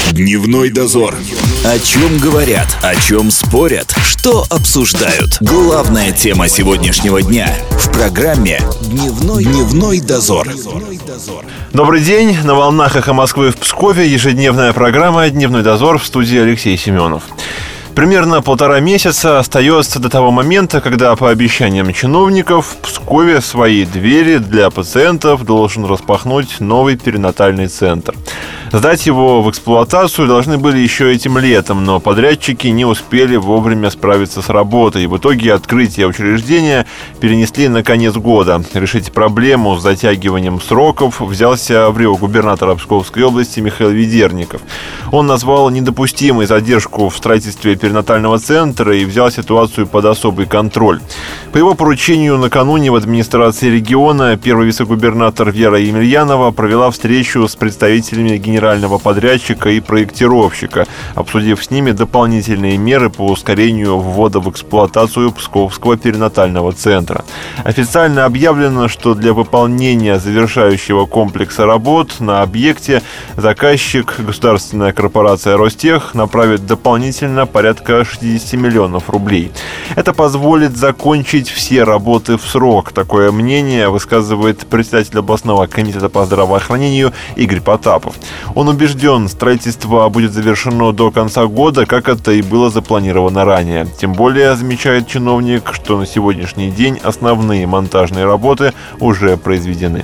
Дневной дозор. О чем говорят, о чем спорят, что обсуждают. Главная тема сегодняшнего дня в программе «Дневной дозор». Добрый день. На волнах «Эхо Москвы» в Пскове ежедневная программа «Дневной дозор», в студии Алексей Семенов. Примерно 1,5 месяца остается до того момента, когда, по обещаниям чиновников, в Пскове свои двери для пациентов должен распахнуть новый перинатальный центр. Сдать его в эксплуатацию должны были еще этим летом, но подрядчики не успели вовремя справиться с работой. В итоге открытие учреждения перенесли на конец года. Решить проблему с затягиванием сроков взялся губернатора Псковской области Михаил Ведерников. Он назвал недопустимой задержку в строительстве перинатального центра и взял ситуацию под особый контроль. По его поручению накануне в администрации региона первый вице-губернатор Вера Емельянова провела встречу с представителями генерального подрядчика и проектировщика, обсудив с ними дополнительные меры по ускорению ввода в эксплуатацию Псковского перинатального центра. Официально объявлено, что для выполнения завершающего комплекса работ на объекте заказчик, государственная корпорация «Ростех», направит дополнительно порядка 60 миллионов рублей. Это позволит закончить все работы в срок. Такое мнение высказывает председатель областного комитета по здравоохранению Игорь Потапов. Он убежден, строительство будет завершено до конца года, как это и было запланировано ранее. Тем более, замечает чиновник, что на сегодняшний день основные монтажные работы уже произведены.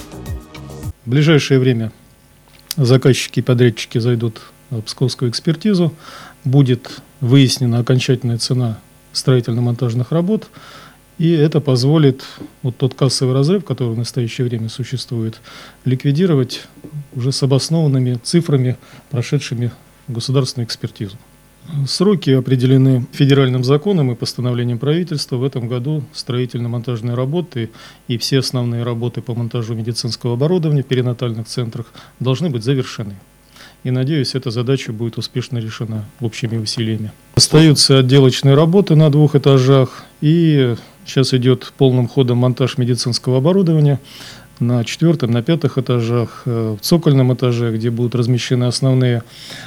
В ближайшее время заказчики и подрядчики зайдут в псковскую экспертизу. Будет выяснена окончательная цена строительно-монтажных работ. И это позволит вот тот кассовый разрыв, который в настоящее время существует, ликвидировать уже с обоснованными цифрами, прошедшими государственную экспертизу. Сроки определены федеральным законом и постановлением правительства. В этом году строительно-монтажные работы и все основные работы по монтажу медицинского оборудования в перинатальных центрах должны быть завершены. И, надеюсь, эта задача будет успешно решена общими усилиями. Остаются отделочные работы на 2 этажах, и сейчас идет полным ходом монтаж медицинского оборудования на 4-м, на 5-х этажах, в цокольном этаже, где будут размещены основные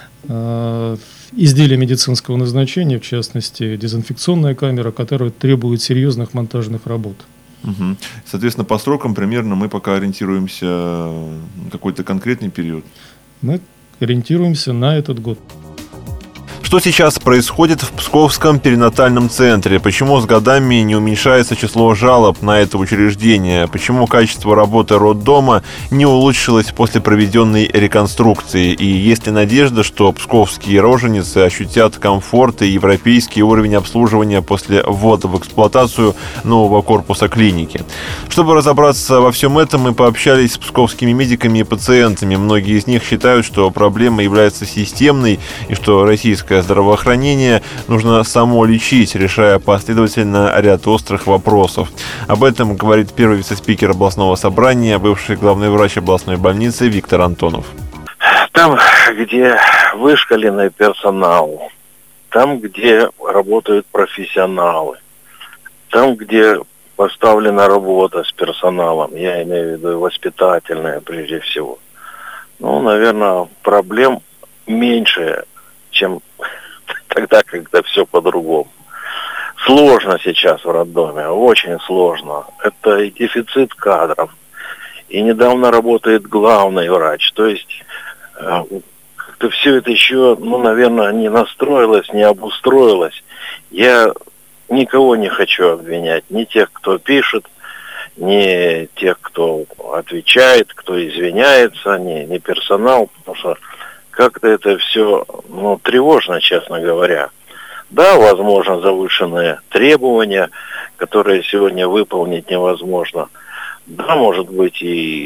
изделия медицинского назначения, в частности, дезинфекционная камера, которая требует серьезных монтажных работ. Угу. Соответственно, по срокам примерно мы пока ориентируемся на какой-то конкретный период. Мы ориентируемся на этот год. Что сейчас происходит в Псковском перинатальном центре? Почему с годами не уменьшается число жалоб на это учреждение? Почему качество работы роддома не улучшилось после проведенной реконструкции? И есть ли надежда, что псковские роженицы ощутят комфорт и европейский уровень обслуживания после ввода в эксплуатацию нового корпуса клиники? Чтобы разобраться во всем этом, мы пообщались с псковскими медиками и пациентами. Многие из них считают, что проблема является системной и что российская здравоохранение нужно само лечить, решая последовательно ряд острых вопросов. Об этом говорит первый вице-спикер областного собрания, бывший главный врач областной больницы Виктор Антонов. Там, где вышколенный персонал, там, где работают профессионалы, там, где поставлена работа с персоналом, я имею в виду воспитательная прежде всего, наверное, проблем меньше, чем тогда, когда все по-другому. Сложно сейчас в роддоме, очень сложно. Это и дефицит кадров, и недавно работает главный врач. То есть как-то все это еще, наверное, не настроилось, не обустроилось. Я никого не хочу обвинять, ни тех, кто пишет, ни тех, кто отвечает, кто извиняется, ни персонал, потому что как-то это все, тревожно, честно говоря. Да, возможно, завышенные требования, которые сегодня выполнить невозможно. Да, может быть,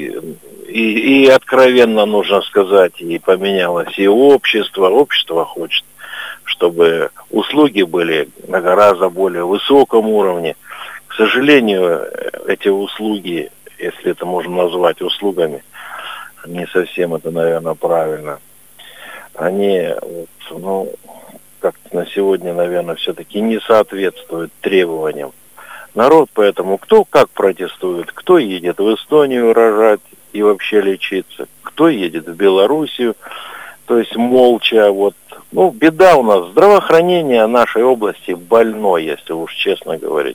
и откровенно нужно сказать, и поменялось и общество. Общество хочет, чтобы услуги были на гораздо более высоком уровне. К сожалению, эти услуги, если это можно назвать услугами, не совсем это, наверное, правильно. Они, как-то на сегодня, наверное, все-таки не соответствуют требованиям. Народ поэтому кто как протестует, кто едет в Эстонию рожать и вообще лечиться, кто едет в Белоруссию то есть молча, вот, ну, беда у нас, здравоохранение нашей области больной, если уж честно говорить.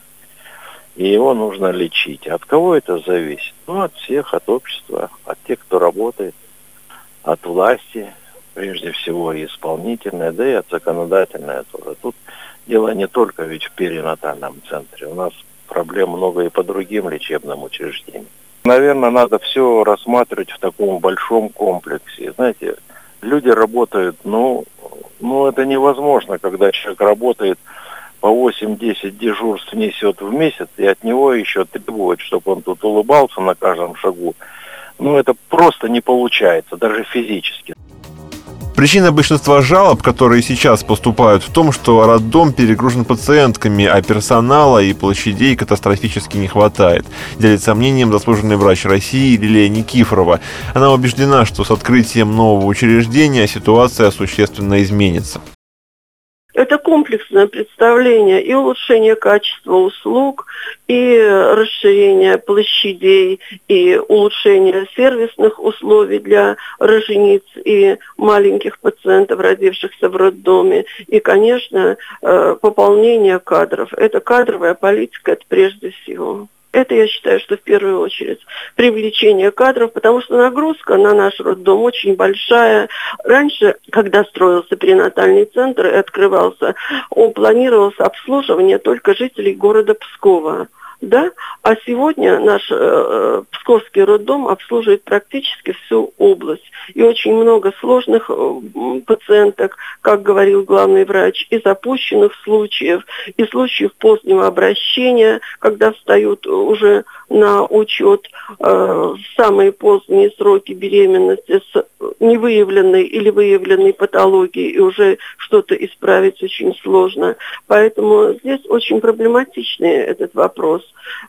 И его нужно лечить. От кого это зависит? Ну, от всех, от общества, от тех, кто работает, от власти, прежде всего, и исполнительной, да и от законодательной тоже. Тут дело не только ведь в перинатальном центре. У нас проблем много и по другим лечебным учреждениям. Наверное, надо все рассматривать в таком большом комплексе. Знаете, люди работают, ну это невозможно, когда человек работает по 8-10 дежурств несет в месяц, и от него еще требуют, чтобы он тут улыбался на каждом шагу. Ну, это просто не получается, даже физически. Причина большинства жалоб, которые сейчас поступают, в том, что роддом перегружен пациентками, а персонала и площадей катастрофически не хватает, делится мнением заслуженный врач России Лилия Никифорова. Она убеждена, что с открытием нового учреждения ситуация существенно изменится. Это комплексное представление и улучшение качества услуг, и расширение площадей, и улучшение сервисных условий для рожениц и маленьких пациентов, родившихся в роддоме, и, конечно, пополнение кадров. Это кадровая политика, это прежде всего. Это, я считаю, что в первую очередь привлечение кадров, потому что нагрузка на наш роддом очень большая. Раньше, когда строился перинатальный центр и открывался, планировалось обслуживание только жителей города Пскова. Да? А сегодня наш Псковский роддом обслуживает практически всю область. И очень много сложных пациенток, как говорил главный врач, и запущенных случаев, и случаев позднего обращения, когда встают уже на учет в самые поздние сроки беременности с невыявленной или выявленной патологией, и уже что-то исправить очень сложно. Поэтому здесь очень проблематичный этот вопрос.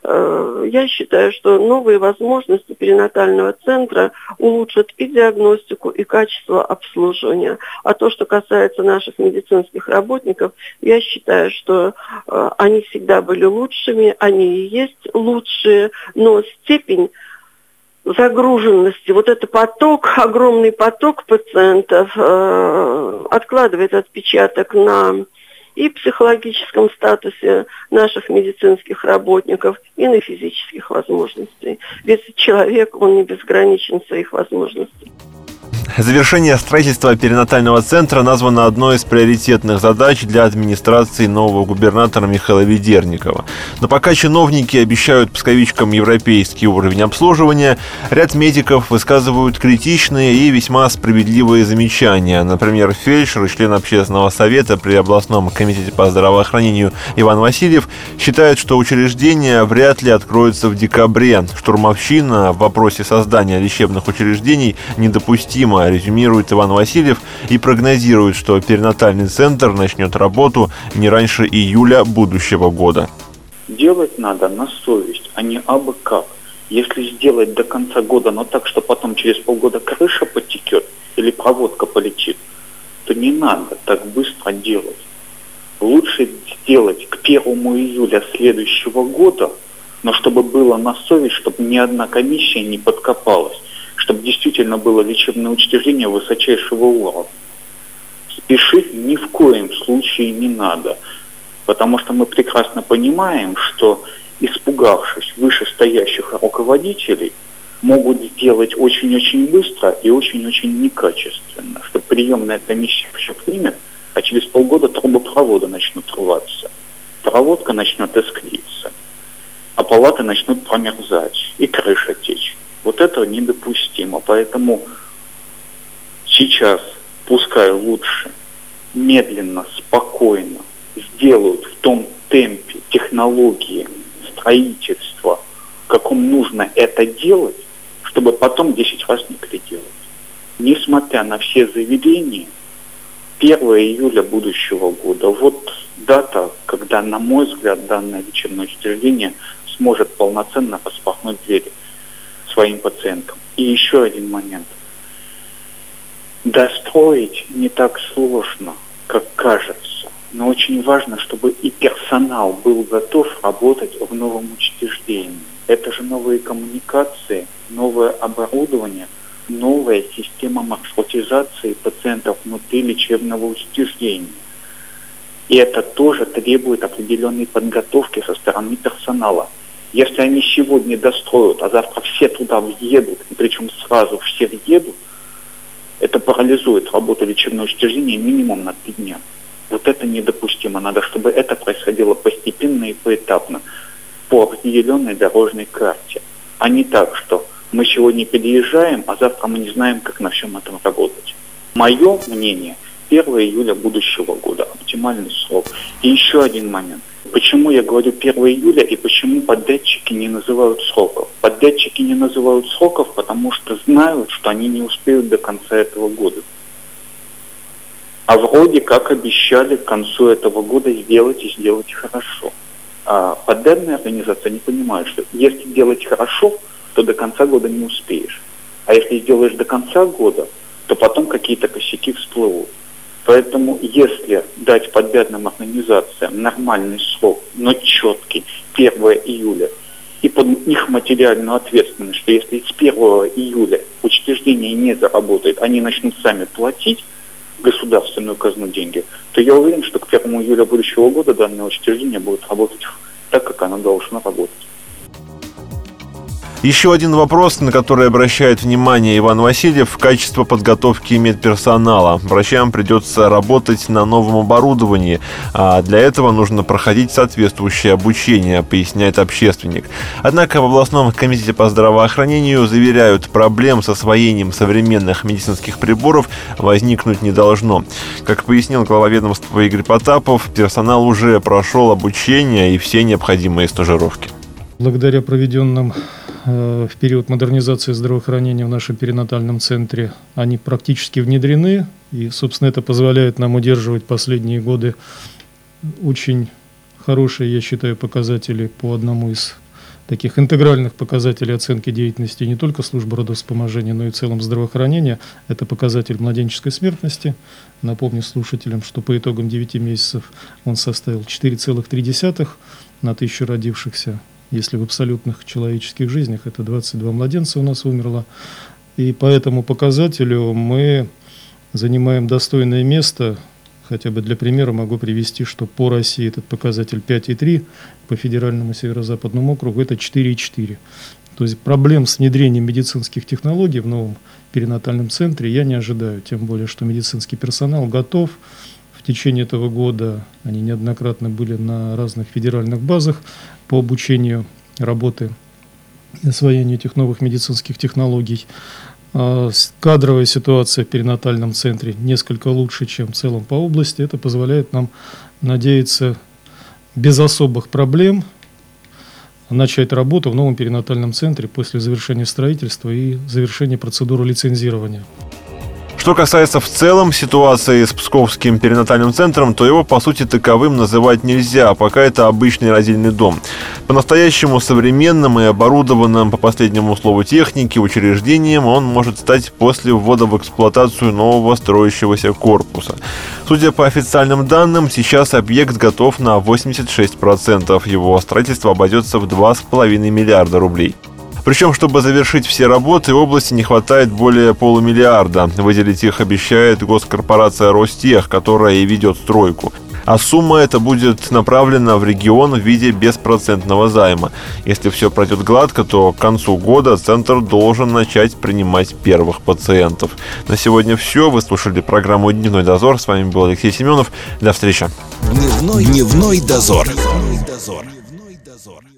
Я считаю, что новые возможности перинатального центра улучшат и диагностику, и качество обслуживания. А то, что касается наших медицинских работников, я считаю, что они всегда были лучшими, они и есть лучшие, но степень загруженности, вот этот поток, огромный поток пациентов откладывает отпечаток на и психологическом статусе наших медицинских работников, и на физических возможностях. Ведь человек, он не безграничен в своих возможностях. Завершение строительства перинатального центра названо одной из приоритетных задач для администрации нового губернатора Михаила Ведерникова. Но пока чиновники обещают псковичкам европейский уровень обслуживания, ряд медиков высказывают критичные и весьма справедливые замечания. Например, фельдшер и член общественного совета при областном комитете по здравоохранению Иван Васильев считает, что учреждение вряд ли откроется в декабре. Штурмовщина в вопросе создания лечебных учреждений недопустима, резюмирует Иван Васильев и прогнозирует, что перинатальный центр начнет работу не раньше июля будущего года. Делать надо на совесть, а не абы как. Если сделать до конца года, но так, что потом через полгода крыша потекет или проводка полетит, то не надо так быстро делать. Лучше сделать к 1 июля следующего года, но чтобы было на совесть, чтобы ни одна комиссия не подкопалась, чтобы действительно было лечебное учреждение высочайшего уровня. Спешить ни в коем случае не надо, потому что мы прекрасно понимаем, что, испугавшись вышестоящих руководителей, могут сделать очень-очень быстро и очень-очень некачественно, что приемная комиссия все примет, а через полгода трубопроводы начнут рваться, проводка начнет искриться, а палаты начнут промерзать и крыша течь. Вот это недопустимо. Поэтому сейчас пускай лучше медленно, спокойно сделают в том темпе технологии строительства, в каком нужно это делать, чтобы потом 10 раз не переделать. Несмотря на все заявления, 1 июля будущего года, вот дата, когда, на мой взгляд, данное лечебное учреждение сможет полноценно распахнуть двери своим пациентам. И еще один момент. Достроить не так сложно, как кажется, но очень важно, чтобы и персонал был готов работать в новом учреждении. Это же новые коммуникации, новое оборудование, новая система маршрутизации пациентов внутри лечебного учреждения. И это тоже требует определенной подготовки со стороны персонала. Если они сегодня достроят, а завтра все туда въедут, и причем сразу все въедут, это парализует работу лечебного учреждения минимум на 3 дня. Вот это недопустимо. Надо, чтобы это происходило постепенно и поэтапно, по определенной дорожной карте. А не так, что мы сегодня переезжаем, а завтра мы не знаем, как на всем этом работать. Мое мнение, 1 июля будущего года, оптимальный срок. И еще один момент. Почему я говорю 1 июля и почему подрядчики не называют сроков? Подрядчики не называют сроков, потому что знают, что они не успеют до конца этого года. А вроде как обещали к концу этого года сделать и сделать хорошо. А подрядная организация не понимает, что если делать хорошо, то до конца года не успеешь. А если сделаешь до конца года, то потом какие-то косяки всплывут. Поэтому если дать подрядным организациям нормальный срок, но четкий, 1 июля, и под их материальную ответственность, что если с 1 июля учреждение не заработает, они начнут сами платить в государственную казну деньги, то я уверен, что к 1 июля будущего года данное учреждение будет работать так, как оно должно работать. Еще один вопрос, на который обращает внимание Иван Васильев – качество подготовки медперсонала. Врачам придется работать на новом оборудовании, а для этого нужно проходить соответствующее обучение, поясняет общественник. Однако в областном комитете по здравоохранению заверяют, проблем с освоением современных медицинских приборов возникнуть не должно. Как пояснил глава ведомства Игорь Потапов, персонал уже прошел обучение и все необходимые стажировки. Благодаря проведенным в период модернизации здравоохранения в нашем перинатальном центре они практически внедрены, и, собственно, это позволяет нам удерживать последние годы очень хорошие, я считаю, показатели по одному из таких интегральных показателей оценки деятельности не только службы родовспоможения, но и в целом здравоохранения. Это показатель младенческой смертности. Напомню слушателям, что по итогам 9 месяцев он составил 4,3 на 1000 родившихся. Если в абсолютных человеческих жизнях это 22 младенца у нас умерло. И по этому показателю мы занимаем достойное место. Хотя бы для примера могу привести, что по России этот показатель 5,3, по федеральному северо-западному округу это 4,4. То есть проблем с внедрением медицинских технологий в новом перинатальном центре я не ожидаю. Тем более, что медицинский персонал готов. В течение этого года они неоднократно были на разных федеральных базах по обучению работы и освоению этих новых медицинских технологий. Кадровая ситуация в перинатальном центре несколько лучше, чем в целом по области. Это позволяет нам надеяться без особых проблем начать работу в новом перинатальном центре после завершения строительства и завершения процедуры лицензирования. Что касается в целом ситуации с Псковским перинатальным центром, то его, по сути, таковым называть нельзя, пока это обычный родильный дом. По-настоящему современным и оборудованным, по последнему слову техники, учреждением он может стать после ввода в эксплуатацию нового строящегося корпуса. Судя по официальным данным, сейчас объект готов на 86%. Его строительство обойдется в 2,5 миллиарда рублей. Причем, чтобы завершить все работы, области не хватает более полумиллиарда. Выделить их обещает госкорпорация Ростех, которая и ведет стройку. А сумма эта будет направлена в регион в виде беспроцентного займа. Если все пройдет гладко, то к концу года центр должен начать принимать первых пациентов. На сегодня все. Вы слушали программу «Дневной дозор». С вами был Алексей Семенов. До встречи. Дневной дозор.